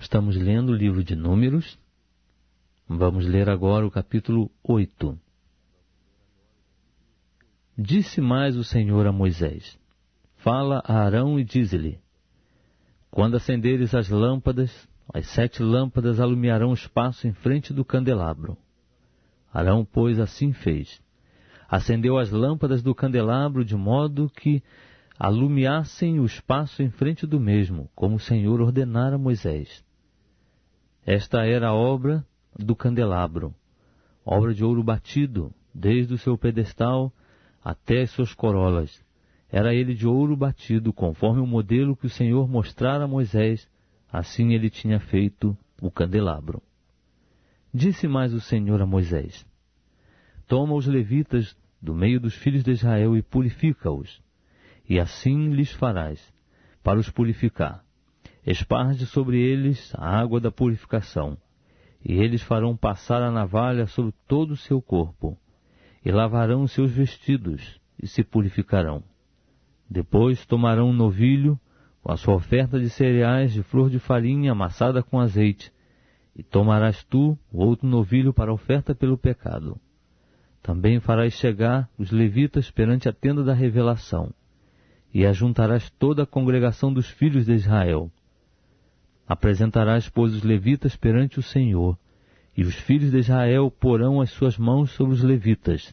Estamos lendo o livro de Números. Vamos ler agora o capítulo 8. Disse mais o Senhor a Moisés: Fala a Arão e dize-lhe: Quando acenderes as lâmpadas, as 7 lâmpadas alumiarão o espaço em frente do candelabro. Arão, pois, assim fez. Acendeu as lâmpadas do candelabro de modo que alumiassem o espaço em frente do mesmo, como o Senhor ordenara a Moisés. Esta era a obra do candelabro, obra de ouro batido, desde o seu pedestal até as suas corolas. Era ele de ouro batido, conforme o modelo que o Senhor mostrara a Moisés, assim ele tinha feito o candelabro. Disse mais o Senhor a Moisés: Toma os levitas do meio dos filhos de Israel e purifica-os, e assim lhes farás, para os purificar. Esparge sobre eles a água da purificação, e eles farão passar a navalha sobre todo o seu corpo, e lavarão os seus vestidos, e se purificarão. Depois tomarão um novilho, com a sua oferta de cereais de flor de farinha amassada com azeite, e tomarás tu o outro novilho para a oferta pelo pecado. Também farás chegar os levitas perante a tenda da revelação, e ajuntarás toda a congregação dos filhos de Israel. Apresentarás, pois, os levitas perante o Senhor, e os filhos de Israel porão as suas mãos sobre os levitas.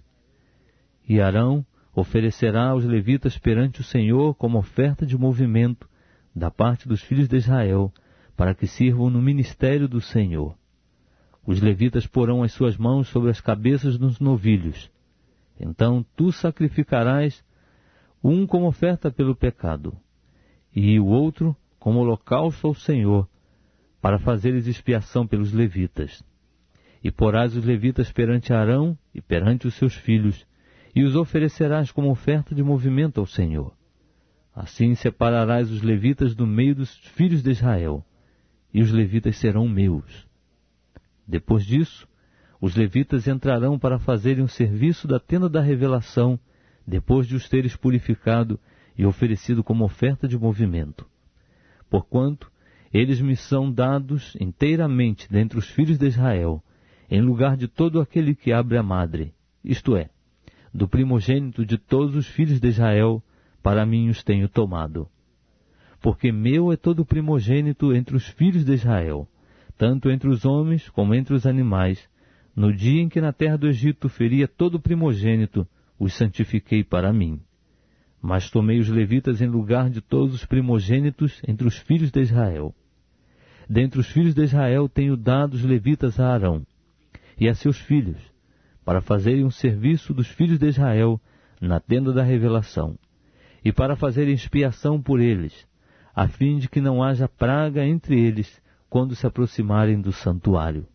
E Arão oferecerá os levitas perante o Senhor como oferta de movimento da parte dos filhos de Israel, para que sirvam no ministério do Senhor. Os levitas porão as suas mãos sobre as cabeças dos novilhos. Então tu sacrificarás um como oferta pelo pecado, e o outro como holocausto ao Senhor, para fazeres expiação pelos levitas. E porás os levitas perante Arão e perante os seus filhos, e os oferecerás como oferta de movimento ao Senhor. Assim separarás os levitas do meio dos filhos de Israel, e os levitas serão meus. Depois disso, os levitas entrarão para fazerem o serviço da tenda da revelação, depois de os teres purificado e oferecido como oferta de movimento. Porquanto eles me são dados inteiramente dentre os filhos de Israel, em lugar de todo aquele que abre a madre, isto é, do primogênito de todos os filhos de Israel, para mim os tenho tomado. Porque meu é todo o primogênito entre os filhos de Israel, tanto entre os homens como entre os animais. No dia em que na terra do Egito feria todo o primogênito, os santifiquei para mim. Mas tomei os levitas em lugar de todos os primogênitos entre os filhos de Israel. Dentre os filhos de Israel tenho dado os levitas a Arão e a seus filhos, para fazerem um serviço dos filhos de Israel na tenda da revelação, e para fazerem expiação por eles, a fim de que não haja praga entre eles quando se aproximarem do santuário.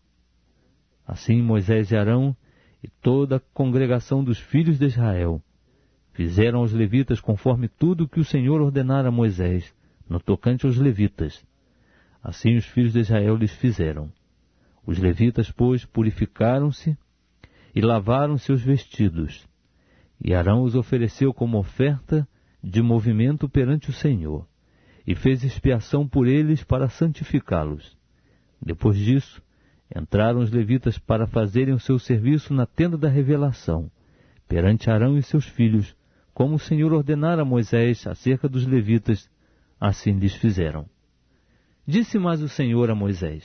Assim Moisés e Arão e toda a congregação dos filhos de Israel fizeram aos levitas conforme tudo o que o Senhor ordenara a Moisés, no tocante aos levitas. Assim os filhos de Israel lhes fizeram. Os levitas, pois, purificaram-se e lavaram seus vestidos. E Arão os ofereceu como oferta de movimento perante o Senhor, e fez expiação por eles para santificá-los. Depois disso, entraram os levitas para fazerem o seu serviço na tenda da revelação, perante Arão e seus filhos, como o Senhor ordenara a Moisés acerca dos levitas, assim lhes fizeram. Disse mais o Senhor a Moisés: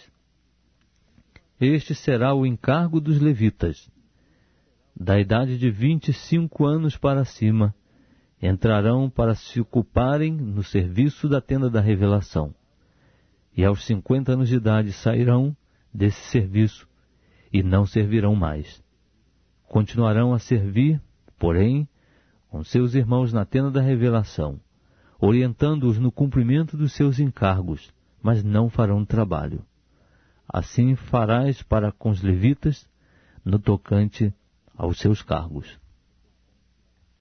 Este será o encargo dos levitas. Da idade de 25 anos para cima, entrarão para se ocuparem no serviço da tenda da revelação. E aos 50 anos de idade sairão desse serviço e não servirão mais. Continuarão a servir, porém, com seus irmãos na tenda da revelação, orientando-os no cumprimento dos seus encargos, mas não farão trabalho. Assim farás para com os levitas no tocante aos seus cargos.